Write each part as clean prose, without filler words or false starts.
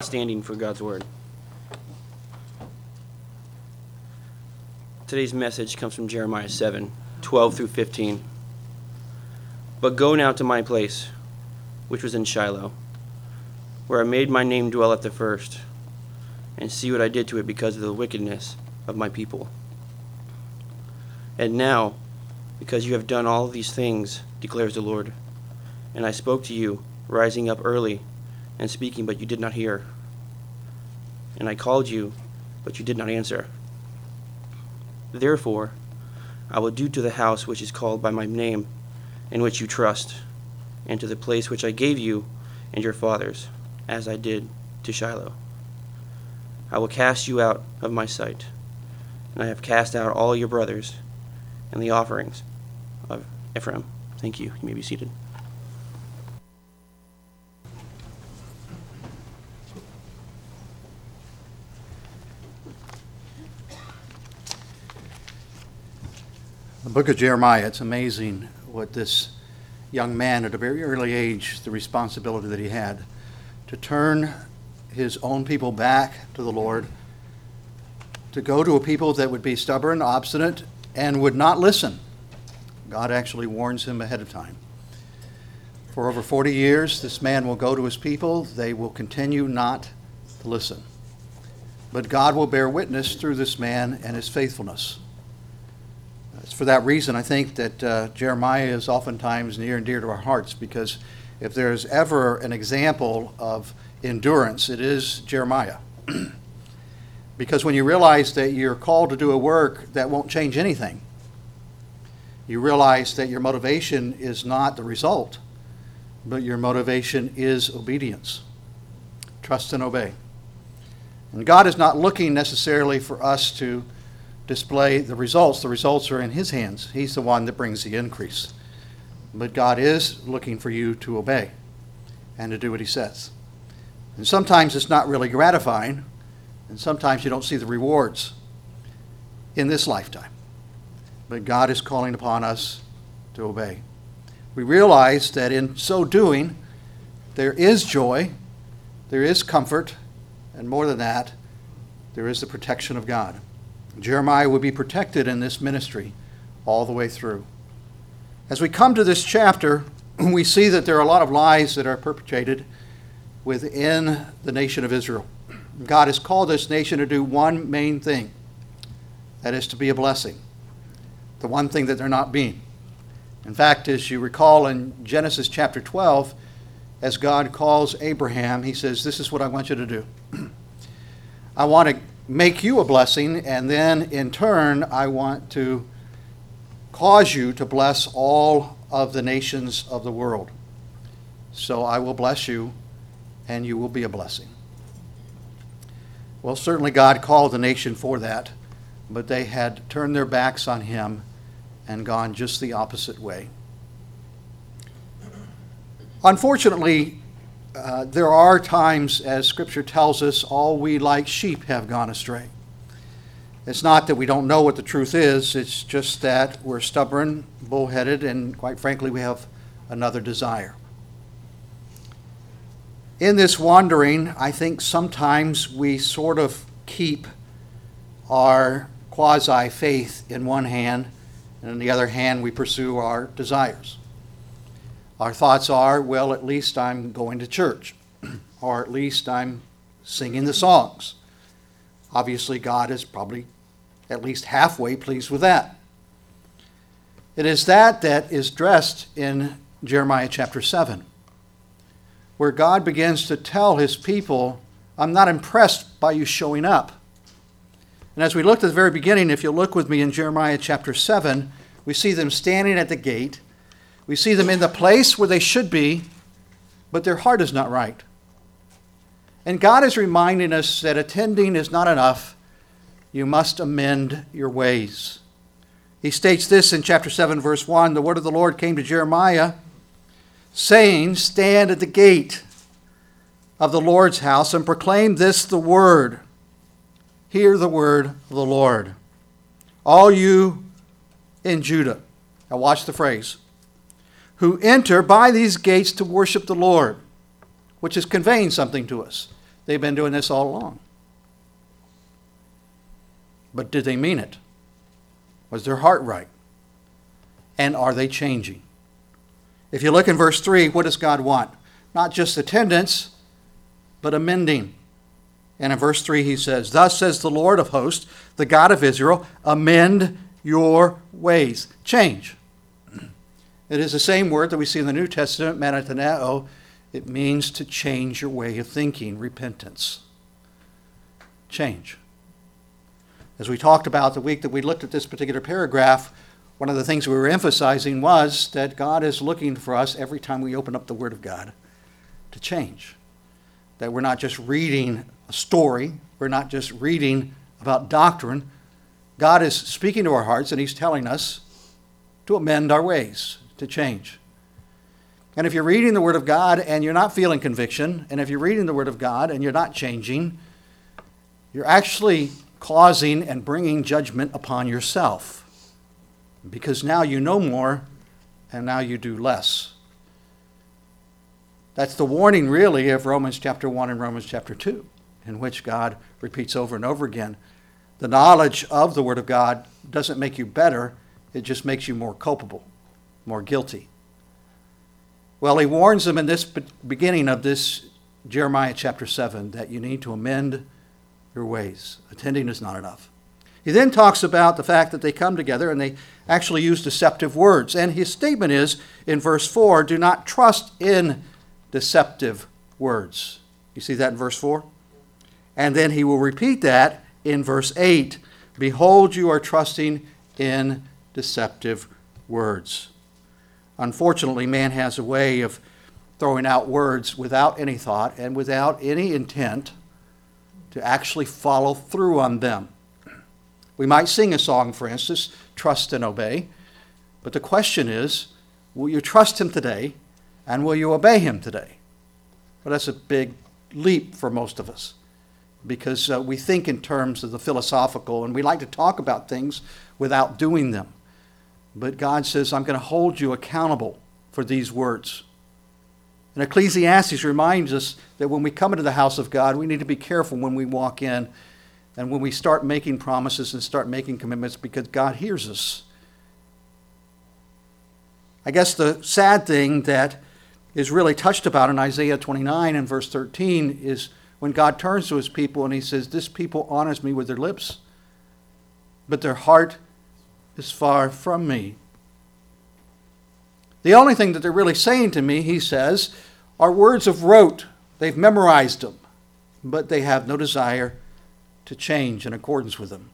standing for God's word. Today's message comes from Jeremiah 7:12 through 15. But go now to my place, which was in Shiloh, where I made my name dwell at the first, and see what I did to it because of the wickedness of my people. And now, because you have done all these things, declares the Lord, and I spoke to you, rising up early and speaking, but you did not hear. And I called you, but you did not answer. Therefore, I will do to the house which is called by my name, in which you trust, and to the place which I gave you and your fathers, as I did to Shiloh. I will cast you out of my sight, and I have cast out all your brothers and the offerings of Ephraim. Thank you. You may be seated. The book of Jeremiah, it's amazing what this young man at a very early age, the responsibility that he had to turn his own people back to the Lord, to go to a people that would be stubborn, obstinate, and would not listen. God actually warns him ahead of time. For over 40 years, this man will go to his people. They will continue not to listen. But God will bear witness through this man and his faithfulness. It's for that reason, I think, that Jeremiah is oftentimes near and dear to our hearts, because if there's ever an example of endurance, it is Jeremiah. Because when you realize that you're called to do a work that won't change anything, you realize that your motivation is not the result, but your motivation is obedience. Trust and obey. And God is not looking necessarily for us to display the results. The results are in His hands. He's the one that brings the increase. But God is looking for you to obey and to do what He says. And sometimes it's not really gratifying, and sometimes you don't see the rewards in this lifetime. But God is calling upon us to obey. We realize that in so doing, there is joy, there is comfort, and more than that, there is the protection of God. Jeremiah would be protected in this ministry all the way through. As we come to this chapter, we see that there are a lot of lies that are perpetrated within the nation of Israel. God has called this nation to do one main thing, that is to be a blessing. The one thing that they're not being. In fact, as you recall in Genesis chapter 12, as God calls Abraham, He says, this is what I want you to do. I want to make you a blessing, and then in turn, I want to cause you to bless all of the nations of the world. So I will bless you, and you will be a blessing. Well, certainly God called the nation for that, but they had turned their backs on Him and gone just the opposite way. Unfortunately, there are times, as Scripture tells us, all we like sheep have gone astray. It's not that we don't know what the truth is, it's just that we're stubborn, bullheaded, and quite frankly, we have another desire. In this wandering, I think sometimes we sort of keep our quasi-faith in one hand, and on the other hand, we pursue our desires. Our thoughts are, well, at least I'm going to church, or at least I'm singing the songs. Obviously, God is probably at least halfway pleased with that. It is that is dressed in Jeremiah chapter 7, where God begins to tell His people, I'm not impressed by you showing up. And as we looked at the very beginning, if you'll look with me in Jeremiah chapter 7, we see them standing at the gate. We see them in the place where they should be, but their heart is not right. And God is reminding us that attending is not enough. You must amend your ways. He states this in chapter 7, verse 1, the word of the Lord came to Jeremiah, saying, stand at the gate of the Lord's house and proclaim this the word. Hear the word of the Lord. All you in Judah. Now watch the phrase. Who enter by these gates to worship the Lord, which is conveying something to us. they've been doing this all along. But did they mean it? Was their heart right? And are they changing? If you look in verse 3, what does God want? Not just attendance, but amending. And in verse 3 he says, "Thus says the Lord of hosts, the God of Israel, amend your ways." Change. It is the same word that we see in the New Testament, metataneo. It means to change your way of thinking, repentance. Change. As we talked about the week that we looked at this particular paragraph, one of the things we were emphasizing was that God is looking for us every time we open up the Word of God to change. That we're not just reading a story, we're not just reading about doctrine. God is speaking to our hearts and He's telling us to amend our ways, to change. And if you're reading the Word of God and you're not feeling conviction, and if you're reading the Word of God and you're not changing, you're actually causing and bringing judgment upon yourself. Because now you know more and now you do less. That's the warning really of Romans chapter 1 and Romans chapter 2, in which God repeats over and over again. The knowledge of the Word of God doesn't make you better, it just makes you more culpable, more guilty. Well, he warns them in this beginning of this Jeremiah chapter 7 that you need to amend your ways. Attending is not enough. He then talks about the fact that they come together and they actually use deceptive words. And his statement is, in verse 4, do not trust in deceptive words. You see that in verse 4? And then he will repeat that in verse 8. Behold, you are trusting in deceptive words. Unfortunately, man has a way of throwing out words without any thought and without any intent to actually follow through on them. We might sing a song, for instance, trust and obey. But the question is, will you trust him today and will you obey him today? Well, that's a big leap for most of us because we think in terms of the philosophical and we like to talk about things without doing them. But God says, I'm going to hold you accountable for these words. And Ecclesiastes reminds us that when we come into the house of God, we need to be careful when we walk in and when we start making promises and start making commitments because God hears us. I guess the sad thing that is really touched about in Isaiah 29 and verse 13 is when God turns to his people and he says, this people honors me with their lips, but their heart is far from me. The only thing that they're really saying to me, he says, are words of rote. They've memorized them, but they have no desire to change in accordance with them.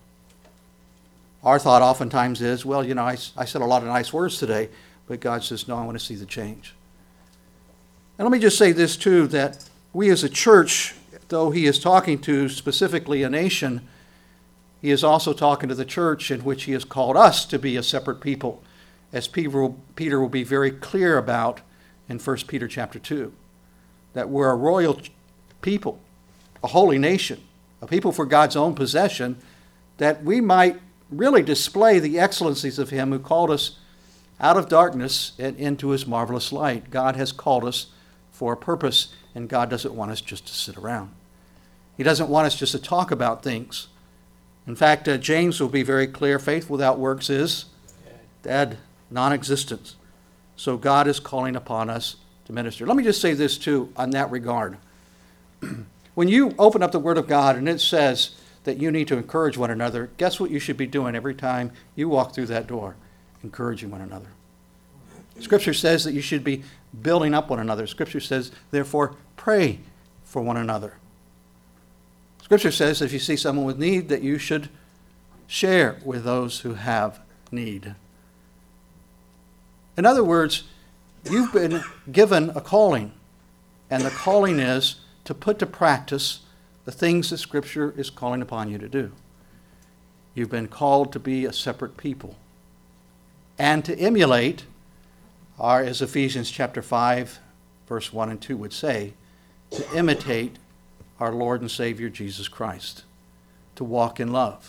Our thought oftentimes is, well, I said a lot of nice words today, but God says, no, I want to see the change. And let me just say this too, that we as a church, though he is talking to specifically a nation, he is also talking to the church in which he has called us to be a separate people, as Peter will be very clear about in 1 Peter chapter 2, that we're a royal people, a holy nation, a people for God's own possession, that we might really display the excellencies of him who called us out of darkness and into his marvelous light. God has called us for a purpose, and God doesn't want us just to sit around. He doesn't want us just to talk about things. In fact, James will be very clear, faith without works is dead, non-existent. So God is calling upon us to minister. Let me just say this too on that regard. When you open up the Word of God and it says that you need to encourage one another, guess what you should be doing every time you walk through that door? Encouraging one another. Scripture says that you should be building up one another. Scripture says, therefore, pray for one another. Scripture says if you see someone with need that you should share with those who have need. In other words, you've been given a calling, and the calling is to put to practice the things that Scripture is calling upon you to do. You've been called to be a separate people and to emulate, or as Ephesians chapter 5, verse 1 and 2 would say, to imitate our Lord and Savior Jesus Christ, to walk in love.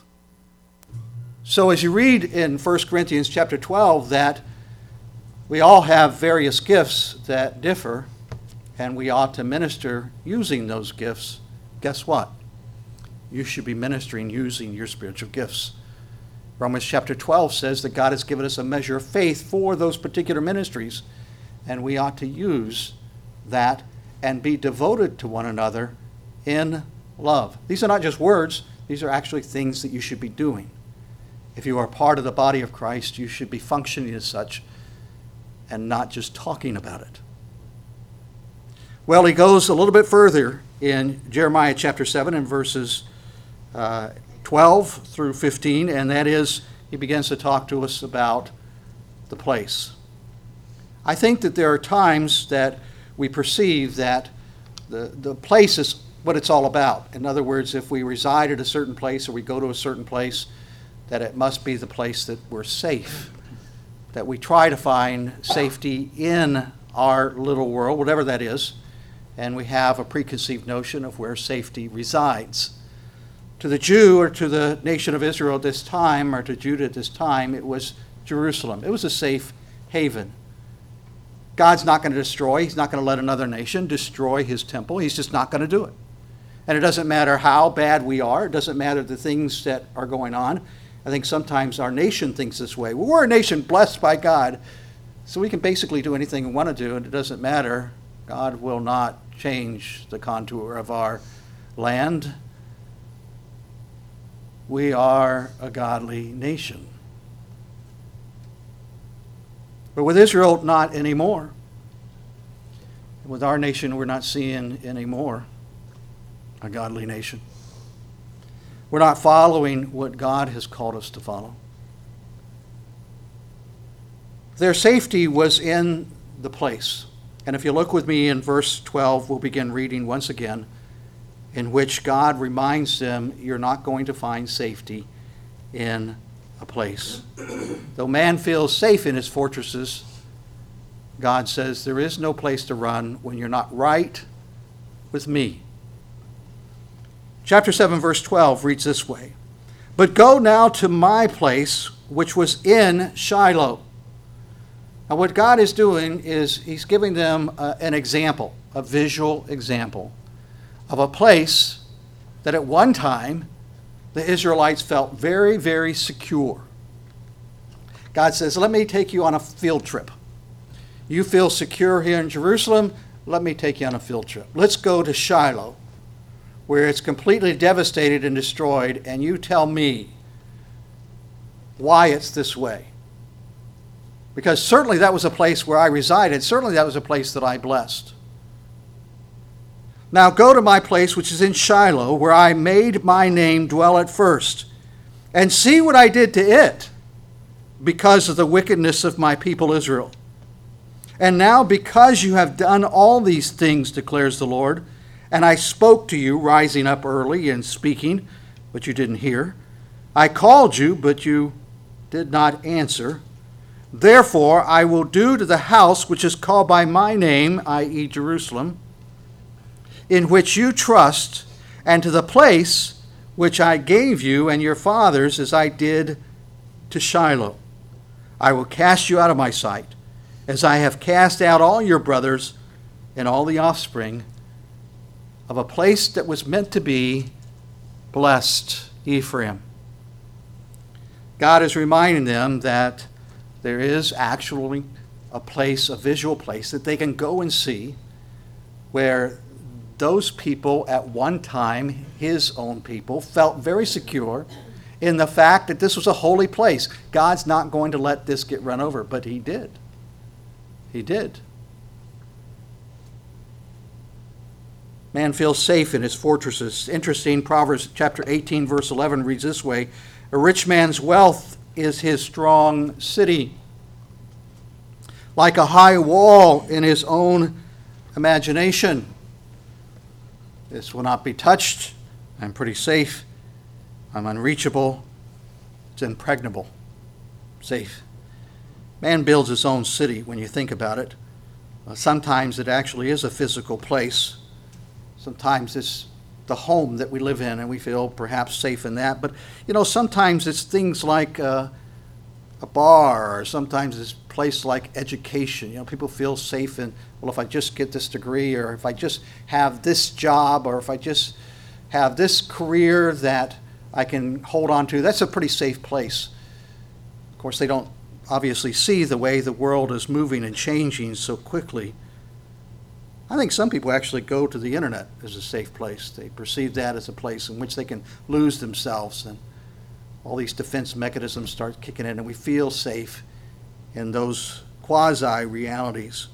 So as you read in 1 Corinthians chapter 12 that we all have various gifts that differ, and we ought to minister using those gifts guess what? You should be ministering using your spiritual gifts. Romans chapter 12 says that God has given us a measure of faith for those particular ministries, and we ought to use that and be devoted to one another in love. These are not just words, these are actually things that you should be doing. If you are part of the body of Christ, you should be functioning as such and not just talking about it. Well, he goes a little bit further in Jeremiah chapter 7 and verses 12 through 15, and that is, he begins to talk to us about the place. I think that there are times that we perceive that the place is what it's all about. In other words, if we reside at a certain place or we go to a certain place, that it must be the place that we're safe, that we try to find safety in our little world, whatever that is, and we have a preconceived notion of where safety resides. To the Jew or to the nation of Israel at this time, or to Judah at this time, it was Jerusalem. It was a safe haven. God's not going to destroy. He's not going to let another nation destroy his temple. He's just not going to do it. And it doesn't matter how bad we are. It doesn't matter the things that are going on. I think sometimes our nation thinks this way. Well, we're a nation blessed by God, so we can basically do anything we want to do, and it doesn't matter. God will not change the contour of our land. We are a godly nation. But with Israel, not anymore. With our nation, we're not seeing anymore a godly nation. We're not following what God has called us to follow. Their safety was in the place. And if you look with me in verse 12, we'll begin reading once again, in which God reminds them, you're not going to find safety in a place. Though man feels safe in his fortresses, God says there is no place to run when you're not right with me. Chapter 7, verse 12 reads this way, "But go now to my place, which was in Shiloh." Now what God is doing is he's giving them an example, a visual example of a place that at one time the Israelites felt very, very secure. God says, let me take you on a field trip. You feel secure here in Jerusalem, let me take you on a field trip. Let's go to Shiloh, where it's completely devastated and destroyed, and you tell me why it's this way. Because certainly that was a place where I resided. Certainly that was a place that I blessed. Now go to my place which is in Shiloh, where I made my name dwell at first, and see what I did to it because of the wickedness of my people Israel. And now because you have done all these things, declares the Lord, and I spoke to you, rising up early and speaking, but you didn't hear. I called you, but you did not answer. Therefore I will do to the house which is called by my name, i.e. Jerusalem, in which you trust, and to the place which I gave you and your fathers as I did to Shiloh. I will cast you out of my sight, as I have cast out all your brothers and all the offspring of a place that was meant to be blessed, Ephraim. God is reminding them that there is actually a place, a visual place that they can go and see where those people at one time, his own people, felt very secure in the fact that this was a holy place. God's not going to let this get run over, but he did. He did. Man feels safe in his fortresses. Interesting, Proverbs chapter 18, verse 11 reads this way, "A rich man's wealth is his strong city, like a high wall in his own imagination. This will not be touched. I'm pretty safe. I'm unreachable. It's impregnable. Safe." Man builds his own city when you think about it. Sometimes it actually is a physical place. Sometimes it's the home that we live in and we feel perhaps safe in that. But, sometimes it's things like a bar, or sometimes it's a place like education. People feel safe in, well, if I just get this degree, or if I just have this job, or if I just have this career that I can hold on to. That's a pretty safe place. Of course, they don't obviously see the way the world is moving and changing so quickly. I think some people actually go to the internet as a safe place. They perceive that as a place in which they can lose themselves, and all these defense mechanisms start kicking in, and we feel safe in those quasi-realities.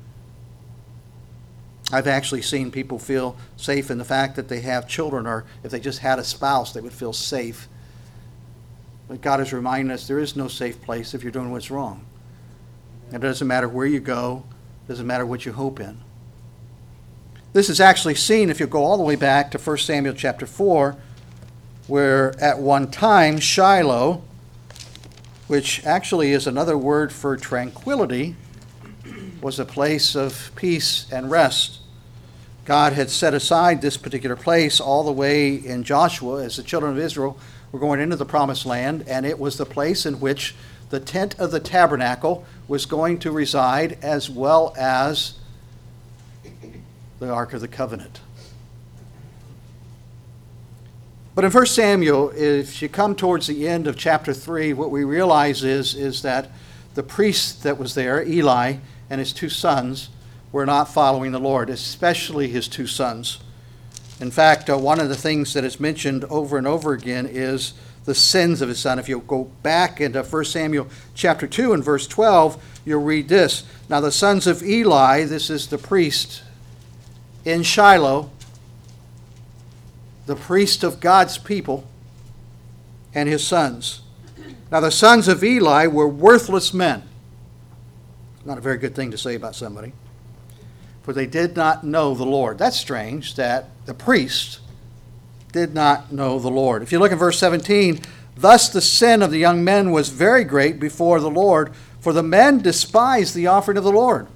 I've actually seen people feel safe in the fact that they have children, or if they just had a spouse, they would feel safe. But God is reminding us there is no safe place if you're doing what's wrong. It doesn't matter where you go. It doesn't matter what you hope in. This is actually seen if you go all the way back to 1 Samuel chapter 4, where at one time Shiloh, which actually is another word for tranquility, was a place of peace and rest. God had set aside this particular place all the way in Joshua as the children of Israel were going into the promised land, and it was the place in which the tent of the tabernacle was going to reside, as well as the Ark of the Covenant. But in 1 Samuel, if you come towards the end of chapter 3, what we realize is that the priest that was there, Eli, and his two sons, were not following the Lord, especially his two sons. In fact, one of the things that is mentioned over and over again is the sins of his son. If you go back into 1 Samuel chapter 2 and verse 12, you'll read this. Now the sons of Eli, this is the priest in Shiloh, the priest of God's people, and his sons. Now the sons of Eli were worthless men. Not a very good thing to say about somebody. For they did not know the Lord. That's strange that the priest did not know the Lord. If you look at verse 17, thus the sin of the young men was very great before the Lord, for the men despised the offering of the Lord.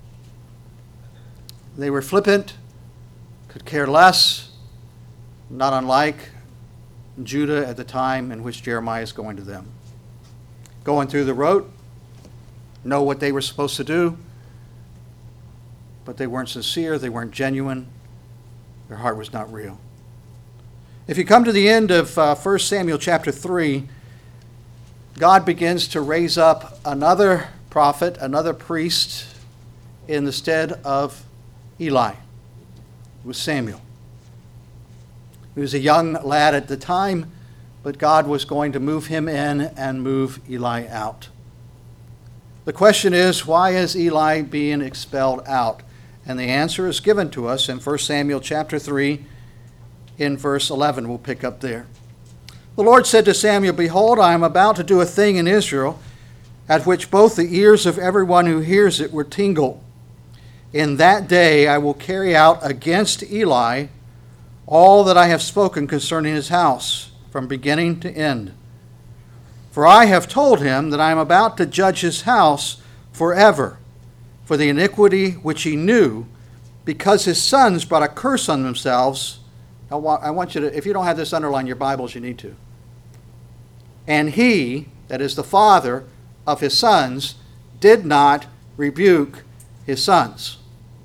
They were flippant, could care less, not unlike Judah at the time in which Jeremiah is going to them. Going through the rote, know what they were supposed to do, but they weren't sincere, they weren't genuine, their heart was not real. If you come to the end of 1 Samuel chapter 3, God begins to raise up another prophet, another priest in the stead of Eli. It was Samuel. He was a young lad at the time, but God was going to move him in and move Eli out. The question is, why is Eli being expelled out? And the answer is given to us in 1 Samuel chapter 3 in verse 11. We'll pick up there. The Lord said to Samuel, behold, I am about to do a thing in Israel at which both the ears of everyone who hears it will tingle. In that day I will carry out against Eli all that I have spoken concerning his house, from beginning to end. For I have told him that I am about to judge his house forever for the iniquity which he knew, because his sons brought a curse on themselves. I want you to, if you don't have this underlined in your Bibles, you need to. And he, that is the father of his sons, did not rebuke his sons.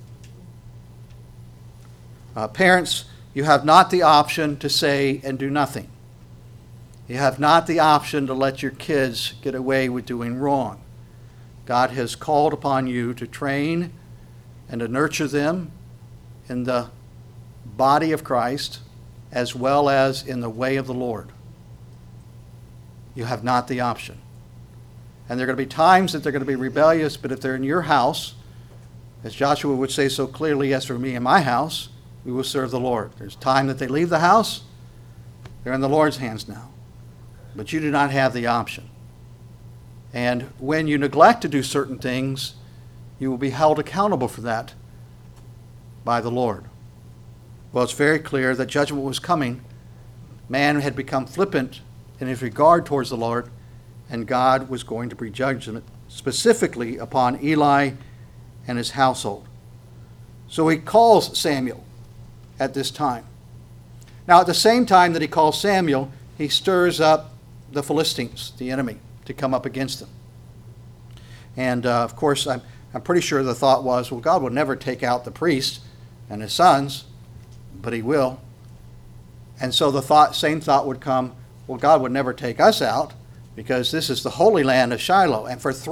Parents, you have not the option to say and do nothing. You have not the option to let your kids get away with doing wrong. God has called upon you to train and to nurture them in the body of Christ as well as in the way of the Lord. You have not the option. And there are going to be times that they're going to be rebellious, but if they're in your house, as Joshua would say so clearly, as for me and my house, we will serve the Lord. There's time that they leave the house, they're in the Lord's hands now. But you do not have the option. And when you neglect to do certain things, you will be held accountable for that by the Lord. Well, it's very clear that judgment was coming. Man had become flippant in his regard towards the Lord, and God was going to bring judgment specifically upon Eli and his household. So he calls Samuel at this time. Now, at the same time that he calls Samuel, he stirs up the Philistines, the enemy, to come up against them. And of course, I'm pretty sure the thought was, well, God will never take out the priest and his sons, but he will. And so the same thought would come, well, God would never take us out because this is the Holy Land of Shiloh. And for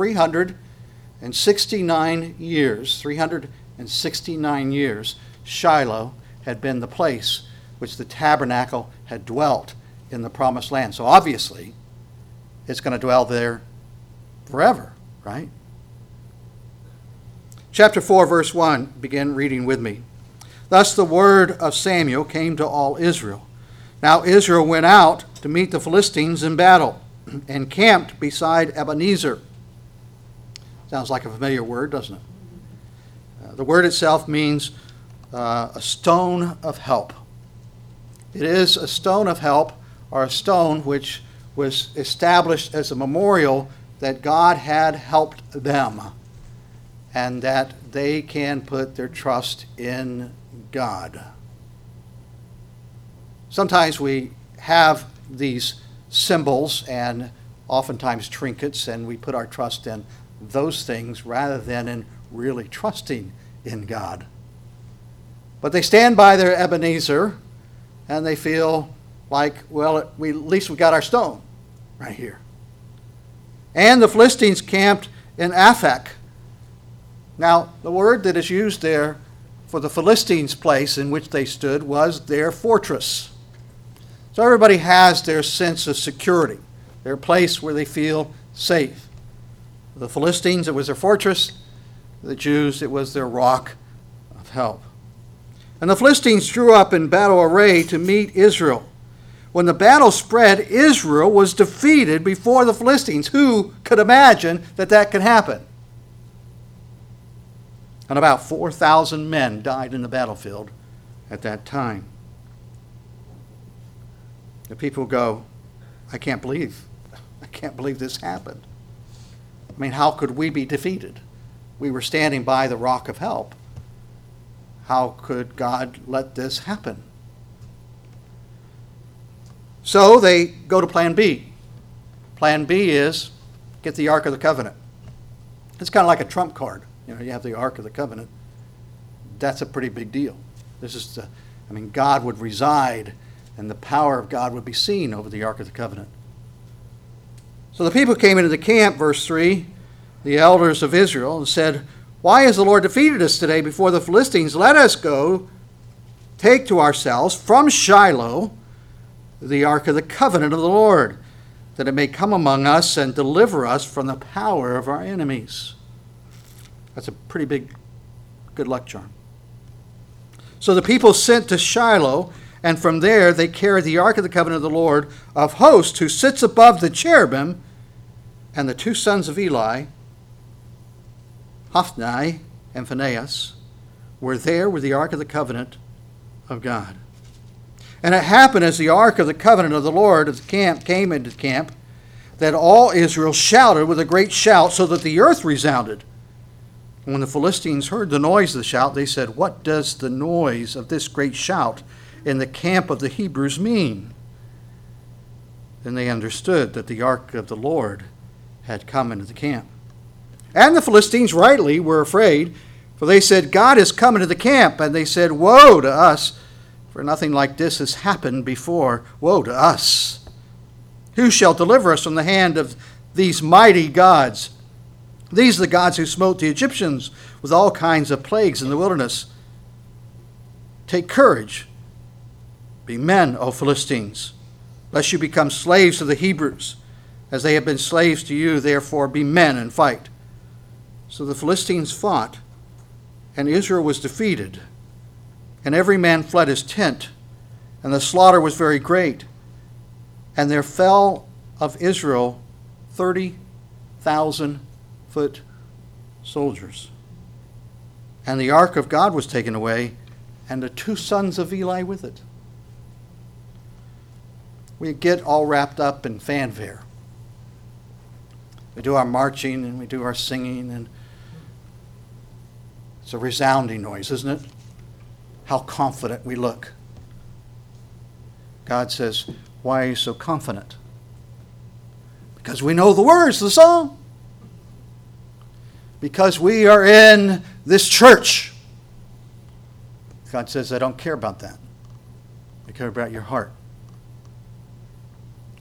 369 years, Shiloh had been the place which the tabernacle had dwelt in the Promised Land. So obviously, it's going to dwell there forever, right? Chapter 4, verse 1, begin reading with me. Thus the word of Samuel came to all Israel. Now Israel went out to meet the Philistines in battle and camped beside Ebenezer. Sounds like a familiar word, doesn't it? The word itself means a stone of help. It is a stone of help, or a stone which was established as a memorial that God had helped them and that they can put their trust in God. Sometimes we have these symbols and oftentimes trinkets, and we put our trust in those things rather than in really trusting in God. But they stand by their Ebenezer, and they feel like, well, at least we got our stone right here. And the Philistines camped in Aphek. Now, the word that is used there for the Philistines' place in which they stood was their fortress. So everybody has their sense of security, their place where they feel safe. The Philistines, it was their fortress. The Jews, it was their rock of help. And the Philistines drew up in battle array to meet Israel. When the battle spread, Israel was defeated before the Philistines. Who could imagine that could happen? And about 4,000 men died in the battlefield at that time. The people go, I can't believe this happened. I mean, how could we be defeated? We were standing by the rock of help. How could God let this happen? So they go to plan B. Plan B is get the Ark of the Covenant. It's kind of like a trump card. You know, you have the Ark of the Covenant. That's a pretty big deal. God would reside and the power of God would be seen over the Ark of the Covenant. So the people came into the camp, verse 3, the elders of Israel, and said, why has the Lord defeated us today before the Philistines? Let us go take to ourselves from Shiloh the Ark of the Covenant of the Lord, that it may come among us and deliver us from the power of our enemies. That's a pretty big good luck charm. So the people sent to Shiloh, and from there they carried the Ark of the Covenant of the Lord of hosts, who sits above the cherubim, and the two sons of Eli, Hophni and Phinehas, were there with the Ark of the Covenant of God. And it happened as the Ark of the Covenant of the Lord of the camp came into the camp, that all Israel shouted with a great shout, so that the earth resounded. And when the Philistines heard the noise of the shout, they said, what does the noise of this great shout in the camp of the Hebrews mean? Then they understood that the Ark of the Lord had come into the camp. And the Philistines rightly were afraid, for they said, God has come into the camp. And they said, woe to us, for nothing like this has happened before. Woe to us! Who shall deliver us from the hand of these mighty gods? These are the gods who smote the Egyptians with all kinds of plagues in the wilderness. Take courage. Be men, O Philistines, lest you become slaves to the Hebrews, as they have been slaves to you. Therefore be men and fight. So the Philistines fought, and Israel was defeated, and every man fled his tent, and the slaughter was very great. And there fell of Israel 30,000 foot soldiers. And the ark of God was taken away, and the two sons of Eli with it. We get all wrapped up in fanfare. We do our marching and we do our singing, and it's a resounding noise, isn't it? How confident we look. God says, why are you so confident? Because we know the words of the song. Because we are in this church. God says, I don't care about that. I care about your heart.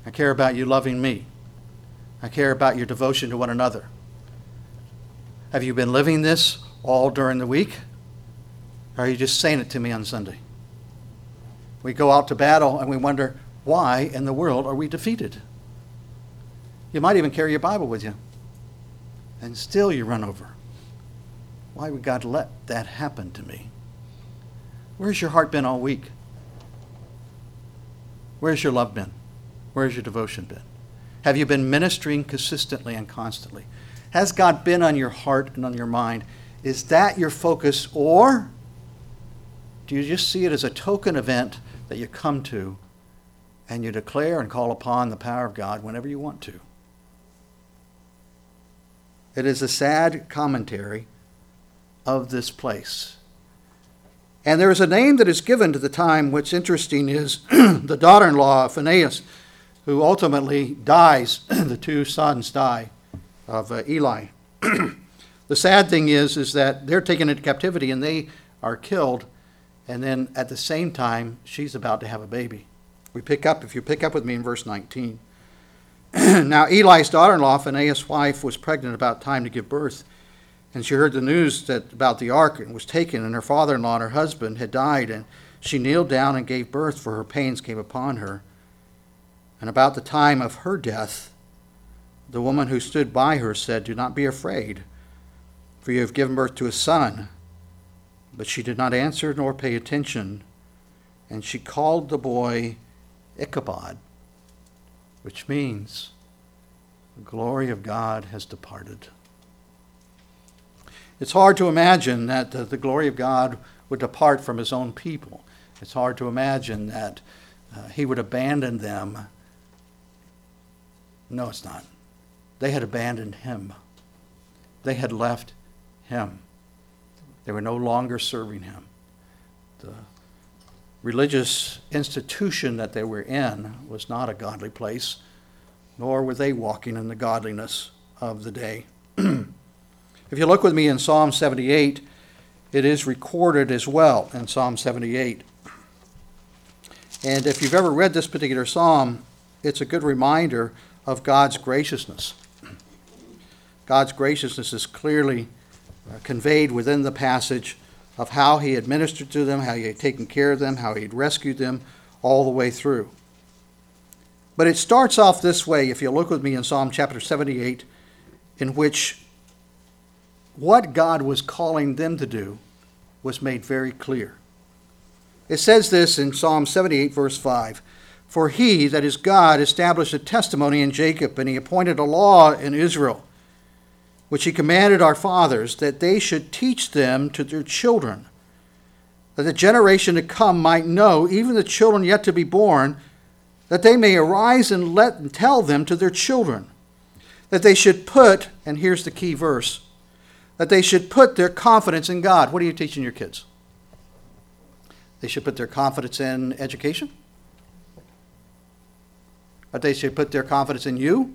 I care about you loving me. I care about your devotion to one another. Have you been living this all during the week? Or are you just saying it to me on Sunday? We go out to battle and we wonder, why in the world are we defeated? You might even carry your Bible with you. And still you run over. Why would God let that happen to me? Where's your heart been all week? Where's your love been? Where's your devotion been? Have you been ministering consistently and constantly? Has God been on your heart and on your mind? Is that your focus, or do you just see it as a token event that you come to and you declare and call upon the power of God whenever you want to? It is a sad commentary of this place. And there is a name that is given to the time. What's interesting is the daughter-in-law of Phinehas, who ultimately dies. The two sons die of Eli. The sad thing is that they're taken into captivity and they are killed. And then at the same time, she's about to have a baby. If you pick up with me in verse 19. Now Eli's daughter-in-law, Phinehas' wife, was pregnant about time to give birth. And she heard the news about the ark and was taken, and her father-in-law and her husband had died. And she kneeled down and gave birth, for her pains came upon her. And about the time of her death, the woman who stood by her said, "Do not be afraid, for you have given birth to a son." But she did not answer nor pay attention. And she called the boy Ichabod, which means the glory of God has departed. It's hard to imagine that the glory of God would depart from his own people. It's hard to imagine that he would abandon them. No, it's not. They had abandoned him. They had left him. They were no longer serving him. The religious institution that they were in was not a godly place, nor were they walking in the godliness of the day. If you look with me in Psalm 78, it is recorded as well in Psalm 78. And if you've ever read this particular psalm, it's a good reminder of God's graciousness. God's graciousness is clearly conveyed within the passage of how he had ministered to them, how he had taken care of them, how he had rescued them all the way through. But it starts off this way, if you look with me in Psalm chapter 78, in which what God was calling them to do was made very clear. It says this in Psalm 78, verse 5, "For he, that is God, established a testimony in Jacob, and he appointed a law in Israel, which he commanded our fathers, that they should teach them to their children, that the generation to come might know, even the children yet to be born, that they may arise and tell them to their children, that they should put," and here's the key verse, "that they should put their confidence in God." What are you teaching your kids? They should put their confidence in education? That they should put their confidence in you?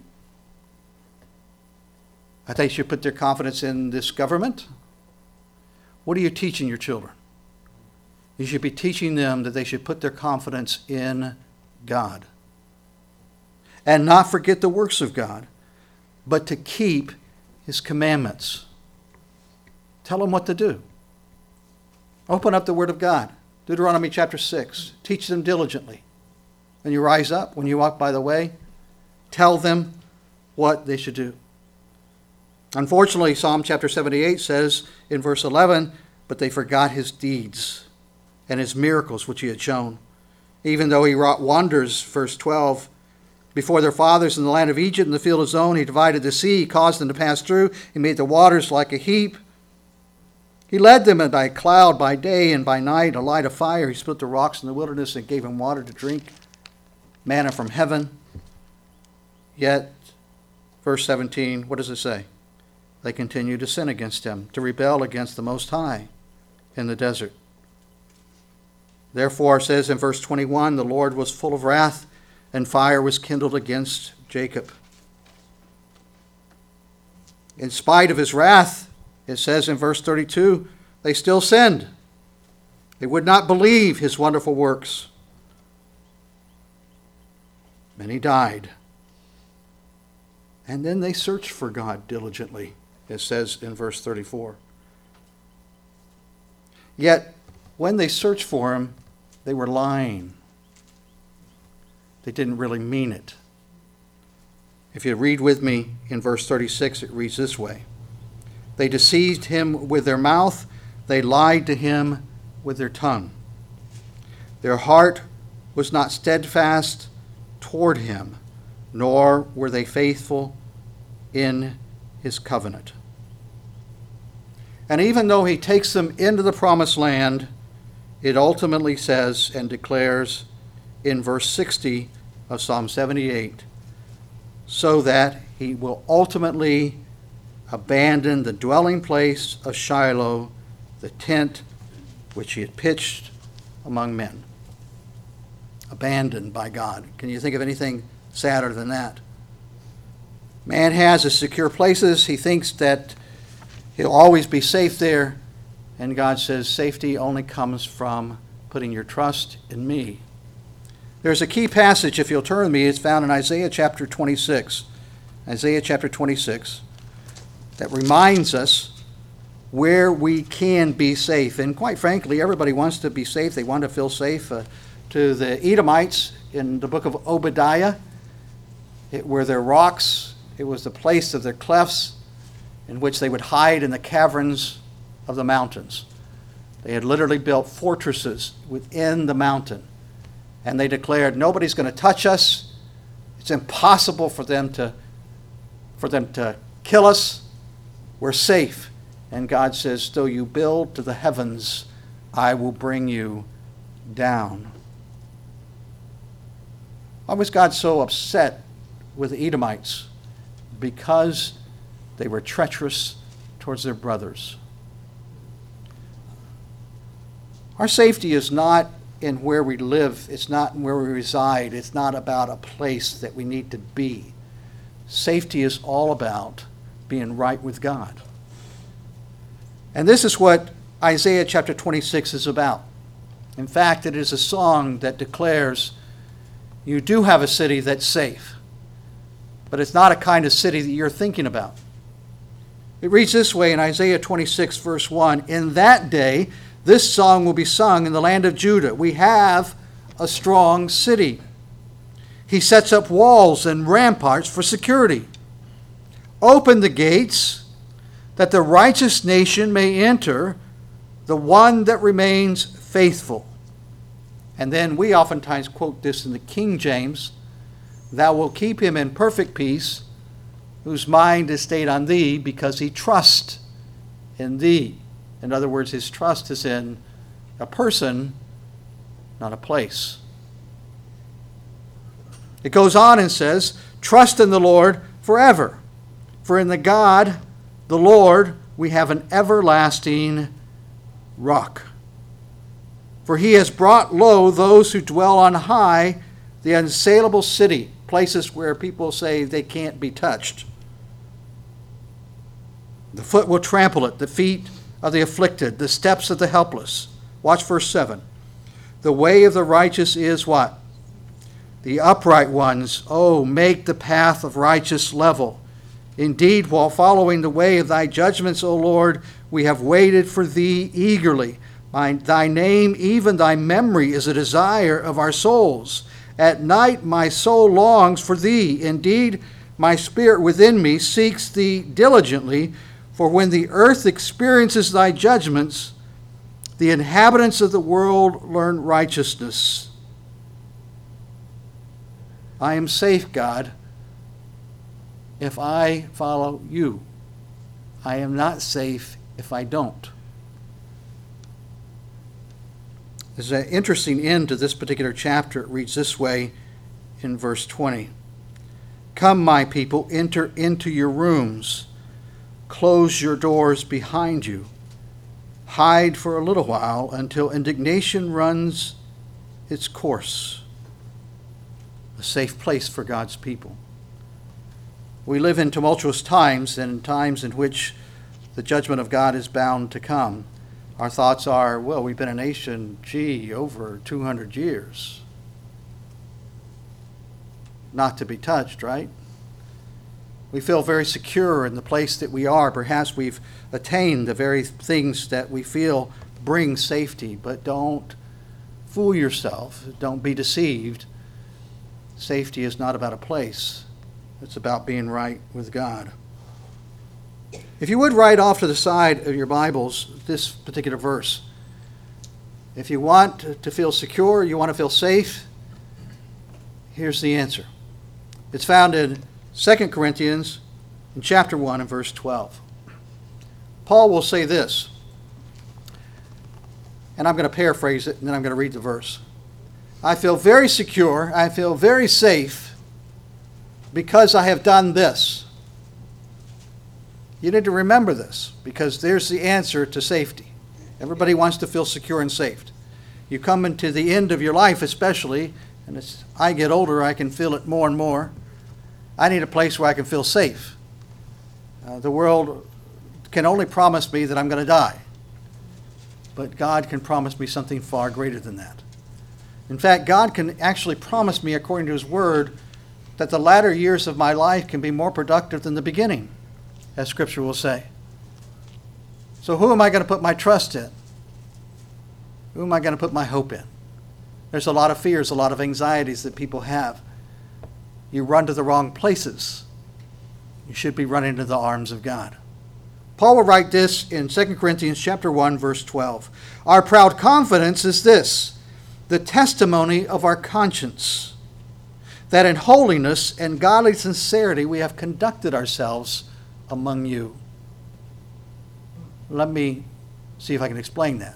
That they should put their confidence in this government? What are you teaching your children? You should be teaching them that they should put their confidence in God and not forget the works of God, but to keep his commandments. Tell them what to do. Open up the Word of God. Deuteronomy chapter 6. Teach them diligently. When you rise up, when you walk by the way, tell them what they should do. Unfortunately, Psalm chapter 78 says in verse 11, "But they forgot his deeds and his miracles which he had shown. Even though he wrought wonders," verse 12, "before their fathers in the land of Egypt, in the field of Zon, he divided the sea, he caused them to pass through, he made the waters like a heap. He led them by a cloud by day, and by night a light of fire. He split the rocks in the wilderness and gave them water to drink, manna from heaven." Yet, verse 17, what does it say? They continue to sin against him, to rebel against the Most High in the desert. Therefore, it says in verse 21, "The Lord was full of wrath, and fire was kindled against Jacob." In spite of his wrath, it says in verse 32, they still sinned. They would not believe his wonderful works. and he died. And then they searched for God diligently, it says in verse 34. Yet, when they searched for him, they were lying. They didn't really mean it. If you read with me in verse 36, it reads this way. They deceived him with their mouth, they lied to him with their tongue. Their heart was not steadfast toward him, nor were they faithful in his covenant. And even though he takes them into the promised land, it ultimately says and declares in verse 60 of Psalm 78, so that he will ultimately abandon the dwelling place of Shiloh, the tent which he had pitched among men. Abandoned by God. Can you think of anything sadder than that? Man has his secure places. He thinks that he'll always be safe there. And God says safety only comes from putting your trust in me. There's a key passage, if you'll turn with me, it's found in Isaiah chapter 26. Isaiah chapter 26, that reminds us where we can be safe. And quite frankly, everybody wants to be safe. They want to feel safe. To the Edomites in the book of Obadiah, it were their rocks. It was the place of their clefts in which they would hide in the caverns of the mountains. They had literally built fortresses within the mountain. And they declared, nobody's going to touch us. It's impossible for them to kill us. We're safe. And God says, though you build to the heavens, I will bring you down. Why was God so upset with the Edomites? Because they were treacherous towards their brothers. Our safety is not in where we live. It's not in where we reside. It's not about a place that we need to be. Safety is all about being right with God. And this is what Isaiah chapter 26 is about. In fact, it is a song that declares, you do have a city that's safe, but it's not a kind of city that you're thinking about. It reads this way in Isaiah 26, verse 1, in that day, this song will be sung in the land of Judah. We have a strong city. He sets up walls and ramparts for security. Open the gates that the righteous nation may enter, the one that remains faithful. And then we oftentimes quote this in the King James, thou wilt keep him in perfect peace, whose mind is stayed on thee, because he trusts in thee. In other words, his trust is in a person, not a place. It goes on and says, trust in the Lord forever. For in the God, the Lord, we have an everlasting rock. For he has brought low those who dwell on high, the unassailable city, places where people say they can't be touched. The foot will trample it, the feet of the afflicted, the steps of the helpless. Watch verse 7. The way of the righteous is what? The upright ones, oh, make the path of righteous level. Indeed, while following the way of thy judgments, O Lord, we have waited for thee eagerly. Thy name, even thy memory, is a desire of our souls. At night my soul longs for thee. Indeed, my spirit within me seeks thee diligently. For when the earth experiences thy judgments, the inhabitants of the world learn righteousness. I am safe, God, if I follow you. I am not safe if I don't. There's an interesting end to this particular chapter. It reads this way in verse 20. Come, my people, enter into your rooms. Close your doors behind you. Hide for a little while until indignation runs its course. A safe place for God's people. We live in tumultuous times, and in times in which the judgment of God is bound to come. Our thoughts are, well, we've been a nation, over 200 years. not to be touched, right? We feel very secure in the place that we are. Perhaps we've attained the very things that we feel bring safety, but don't fool yourself. Don't be deceived. Safety is not about a place. It's about being right with God. If you would write off to the side of your Bibles this particular verse. If you want to feel secure, you want to feel safe, here's the answer. It's found in 2 Corinthians in chapter 1 and verse 12. Paul will say this, and I'm going to paraphrase it, and then I'm going to read the verse. I feel very secure, I feel very safe because I have done this. You need to remember this, because there's the answer to safety. Everybody wants to feel secure and safe. You come into the end of your life especially, and as I get older, I can feel it more and more. I need a place where I can feel safe. The world can only promise me that I'm going to die. But God can promise me something far greater than that. In fact, God can actually promise me, according to His Word, that the latter years of my life can be more productive than the beginning, as Scripture will say. So who am I going to put my trust in? Who am I going to put my hope in? There's a lot of fears, a lot of anxieties that people have. You run to the wrong places. You should be running to the arms of God. Paul will write this in 2 Corinthians chapter 1, verse 12. Our proud confidence is this, the testimony of our conscience, that in holiness and godly sincerity we have conducted ourselves among you. Let me see if I can explain that.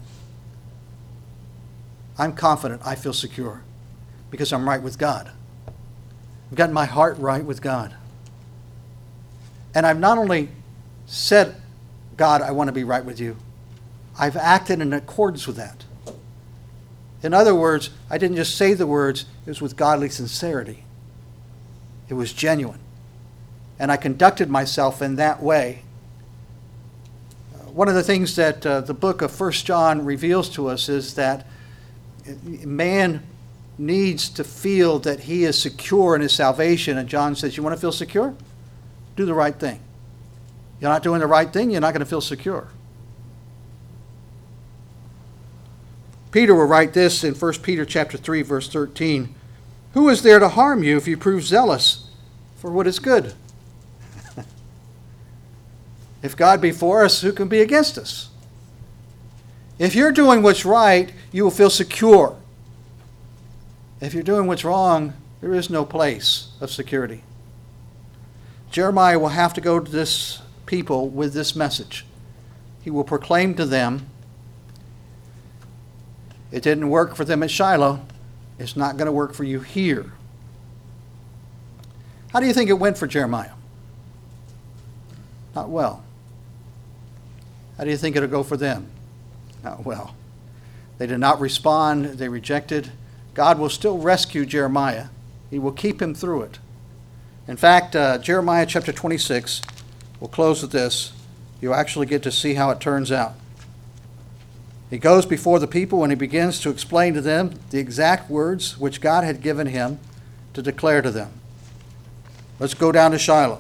I'm confident, I feel secure, because I'm right with God. I've gotten my heart right with God. And I've not only said, God, I want to be right with you, I've acted in accordance with that. In other words, I didn't just say the words, it was with godly sincerity. It was genuine. And I conducted myself in that way. One of the things that the book of 1 John reveals to us is that man needs to feel that he is secure in his salvation. And John says, you want to feel secure? Do the right thing. You're not doing the right thing, you're not going to feel secure. Peter will write this in 1 Peter chapter 3, verse 13. Who is there to harm you if you prove zealous for what is good? If God be for us, who can be against us? If you're doing what's right, you will feel secure. If you're doing what's wrong, there is no place of security. Jeremiah will have to go to this people with this message. He will proclaim to them, it didn't work for them at Shiloh. It's not going to work for you here. How do you think it went for Jeremiah? Not well. How do you think it'll go for them? Not well. They did not respond. They rejected. God will still rescue Jeremiah. He will keep him through it. In fact, Jeremiah chapter 26, we'll close with this. You'll actually get to see how it turns out. He goes before the people and he begins to explain to them the exact words which God had given him to declare to them. Let's go down to Shiloh.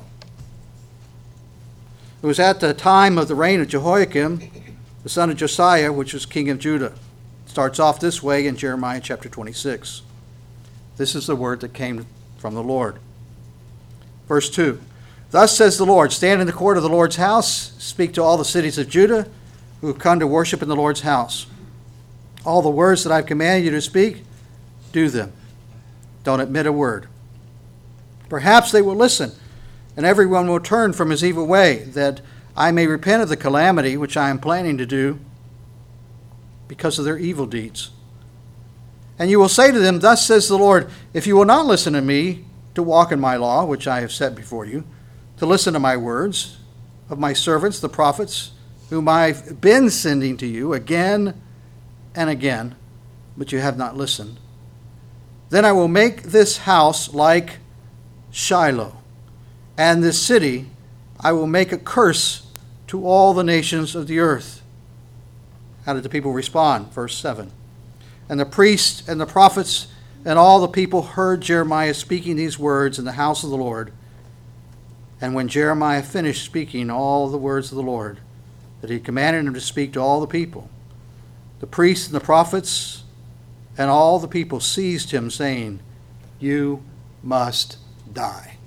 It was at the time of the reign of Jehoiakim, the son of Josiah, which was king of Judah. It starts off this way in Jeremiah chapter 26. This is the word that came from the Lord. Verse 2. Thus says the Lord, stand in the court of the Lord's house, speak to all the cities of Judah who have come to worship in the Lord's house. All the words that I've commanded you to speak, do them. Don't omit a word. Perhaps they will listen, and everyone will turn from his evil way, that I may repent of the calamity which I am planning to do because of their evil deeds. And you will say to them, thus says the Lord, if you will not listen to me to walk in my law, which I have set before you, to listen to my words of my servants, the prophets, whom I've been sending to you again and again, but you have not listened, then I will make this house like Shiloh, and this city I will make a curse to all the nations of the earth. How did the people respond? Verse 7. And the priests and the prophets And all the people heard Jeremiah speaking these words in the house of the Lord. And when Jeremiah finished speaking all the words of the Lord that he commanded him to speak to all the people, the priests and the prophets and all the people seized him, saying, "You must die."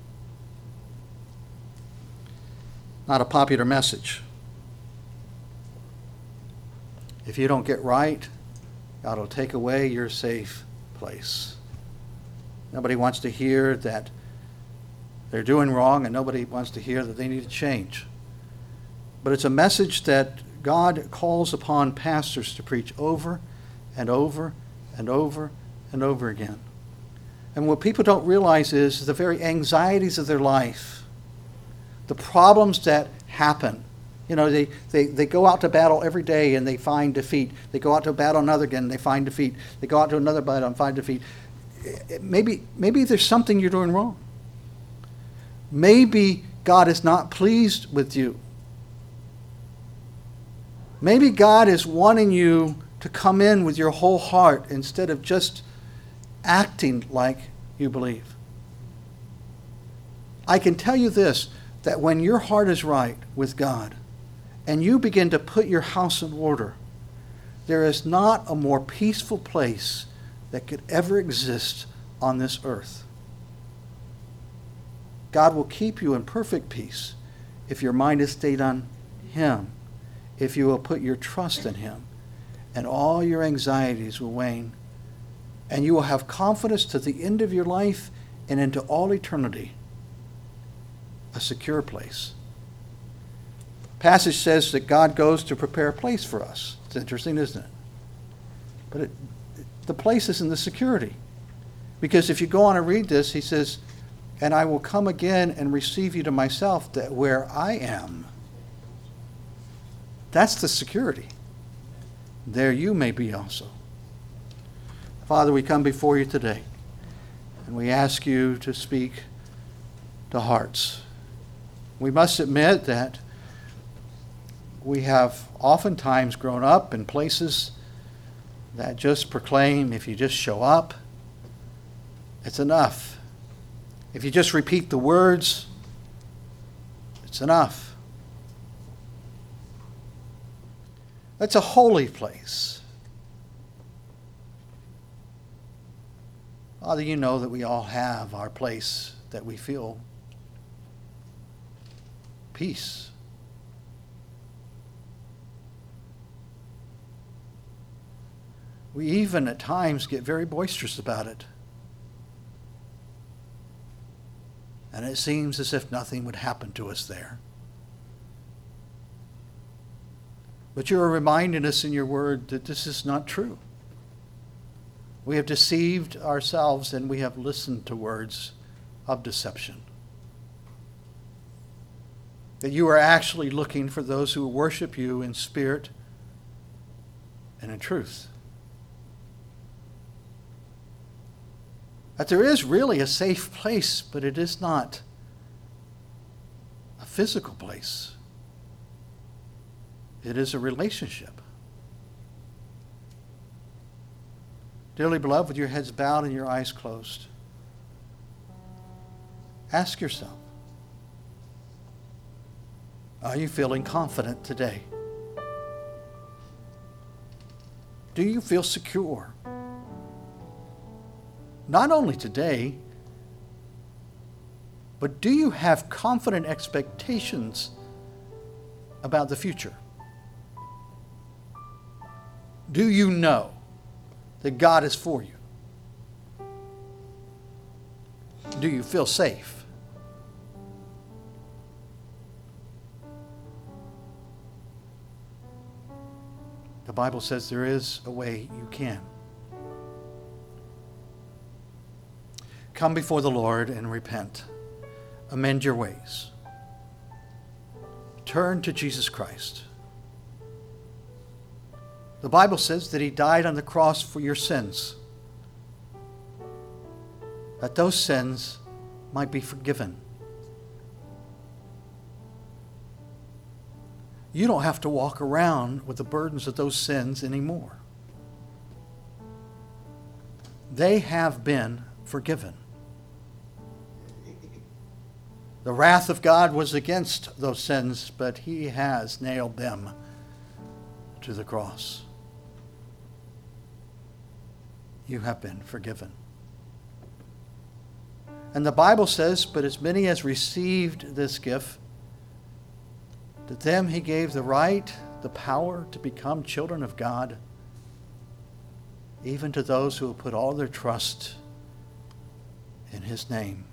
Not a popular message. If you don't get right, God will take away your safe place. Nobody wants to hear that they're doing wrong, and nobody wants to hear that they need to change. But it's a message that God calls upon pastors to preach over and over and over and over again. And what people don't realize is the very anxieties of their life, the problems that happen. You know, they go out to battle every day and they find defeat. They go out to battle another again and they find defeat. They go out to another battle and find defeat. Maybe there's something you're doing wrong. Maybe God is not pleased with you. Maybe God is wanting you to come in with your whole heart instead of just acting like you believe. I can tell you this, that when your heart is right with God and you begin to put your house in order, there is not a more peaceful place that could ever exist on this earth. God will keep you in perfect peace if your mind is stayed on Him, if you will put your trust in Him, and all your anxieties will wane, and you will have confidence to the end of your life and into all eternity, a secure place. Passage says that God goes to prepare a place for us. It's interesting, isn't it? But the place is in the security. Because if you go on and read this, he says, "And I will come again and receive you to myself, that where I am," that's the security. There you may be also. Father, we come before you today, and we ask you to speak to hearts. We must admit that we have oftentimes grown up in places that just proclaim, if you just show up, it's enough. If you just repeat the words, it's enough. That's a holy place. Father, you know that we all have our place that we feel peace. We even at times get very boisterous about it. And it seems as if nothing would happen to us there. But you are reminding us in your word that this is not true. We have deceived ourselves and we have listened to words of deception. That you are actually looking for those who worship you in spirit and in truth. That there is really a safe place, but it is not a physical place. It is a relationship. Dearly beloved, with your heads bowed and your eyes closed, ask yourself, are you feeling confident today? Do you feel secure? Not only today, but do you have confident expectations about the future? Do you know that God is for you? Do you feel safe? The Bible says there is a way you can. Come before the Lord and repent. Amend your ways. Turn to Jesus Christ. The Bible says that He died on the cross for your sins, that those sins might be forgiven. You don't have to walk around with the burdens of those sins anymore. they have been forgiven. The wrath of God was against those sins, but he has nailed them to the cross. You have been forgiven. And the Bible says, but as many as received this gift, to them he gave the right, the power to become children of God, even to those who have put all their trust in his name.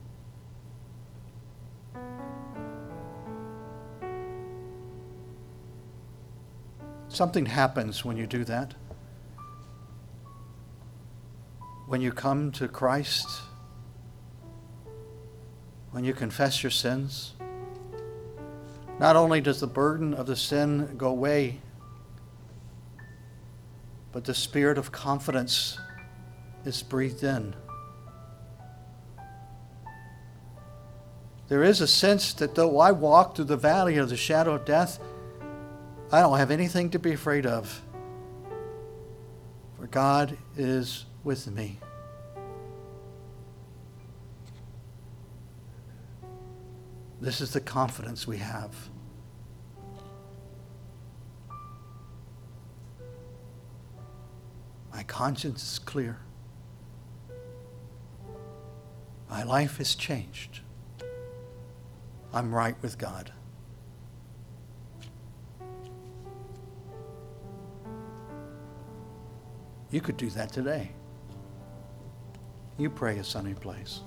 Something happens when you do that. When you come to Christ, when you confess your sins, not only does the burden of the sin go away, but the spirit of confidence is breathed in. There is a sense that though I walk through the valley of the shadow of death, I don't have anything to be afraid of, for God is with me. This is the confidence we have. My conscience is clear. My life is changed. I'm right with God. You could do that today. You pray a sunny place.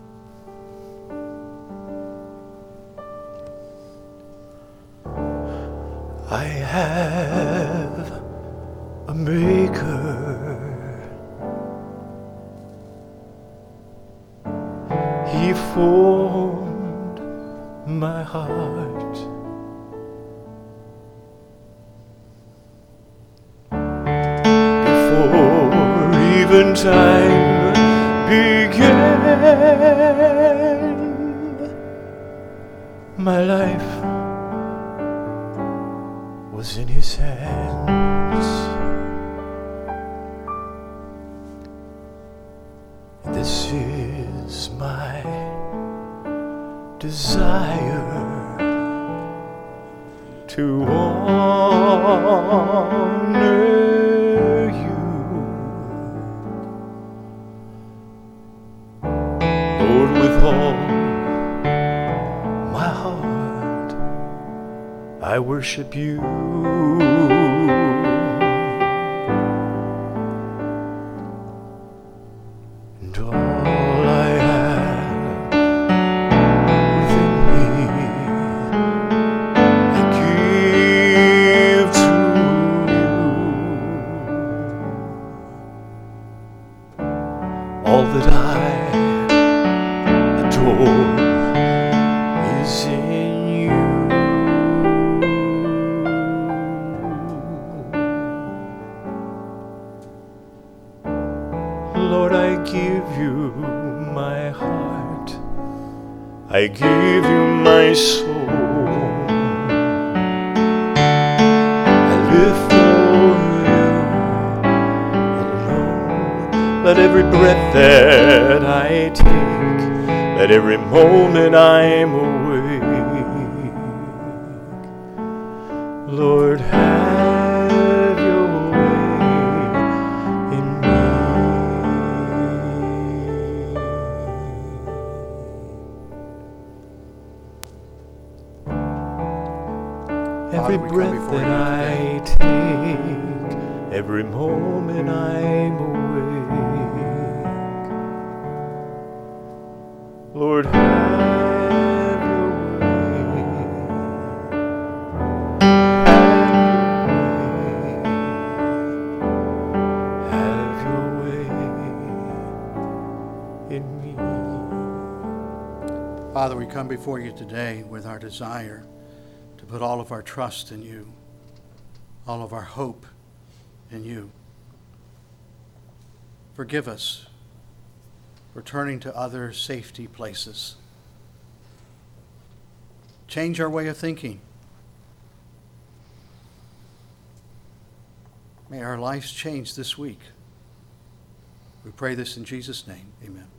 I have a maker. He formed my heart. Before even time began, my life was in his hands. This is my desire, to honor you, Lord, with all my heart I worship you. And all I have within me I give to you. All that I adore is in you. Lord, I give you my heart, I give you my soul, I live for you alone. Let every breath that I take, let every moment I'm awake, Lord, have your way in me. Every Father, we come breath before that you I take, every moment I'm awake, Lord, have your way. Have your way in me. Father, we come before you today with our desire to put all of our trust in you, all of our hope in you. Forgive us for turning to other safety places. Change our way of thinking. May our lives change this week. We pray this in Jesus' name. Amen.